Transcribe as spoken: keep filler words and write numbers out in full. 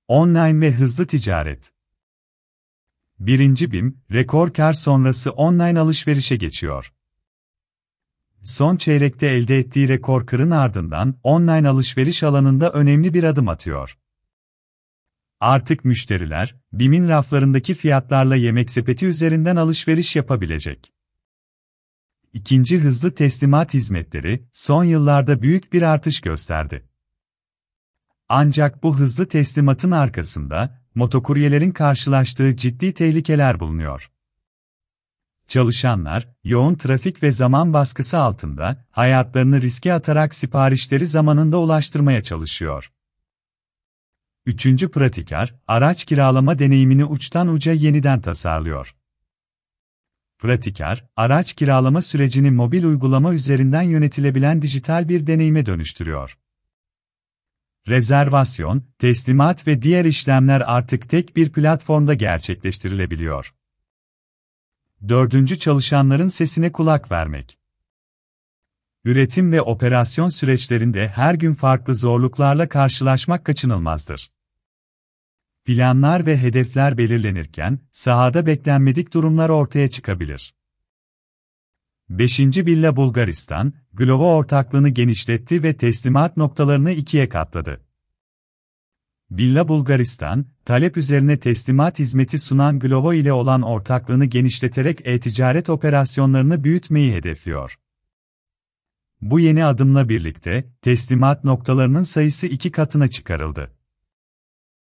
Online ve hızlı ticaret. Birinci BİM, rekor kar sonrası online alışverişe geçiyor. Son çeyrekte elde ettiği rekor kırın ardından online alışveriş alanında önemli bir adım atıyor. Artık müşteriler, BİM'in raflarındaki fiyatlarla Yemeksepeti üzerinden alışveriş yapabilecek. İkinci hızlı teslimat hizmetleri, son yıllarda büyük bir artış gösterdi. Ancak bu hızlı teslimatın arkasında, motokuryelerin karşılaştığı ciddi tehlikeler bulunuyor. Çalışanlar, yoğun trafik ve zaman baskısı altında, hayatlarını riske atarak siparişleri zamanında ulaştırmaya çalışıyor. Üçüncü pratikar, araç kiralama deneyimini uçtan uca yeniden tasarlıyor. Pratikar, araç kiralama sürecini mobil uygulama üzerinden yönetilebilen dijital bir deneyime dönüştürüyor. Rezervasyon, teslimat ve diğer işlemler artık tek bir platformda gerçekleştirilebiliyor. Dördüncü çalışanların sesine kulak vermek. Üretim ve operasyon süreçlerinde her gün farklı zorluklarla karşılaşmak kaçınılmazdır. Planlar ve hedefler belirlenirken, sahada beklenmedik durumlar ortaya çıkabilir. Beşinci Billa Bulgaristan, Glovo ortaklığını genişletti ve teslimat noktalarını ikiye katladı. Billa Bulgaristan, talep üzerine teslimat hizmeti sunan Glovo ile olan ortaklığını genişleterek e-ticaret operasyonlarını büyütmeyi hedefliyor. Bu yeni adımla birlikte, teslimat noktalarının sayısı iki katına çıkarıldı.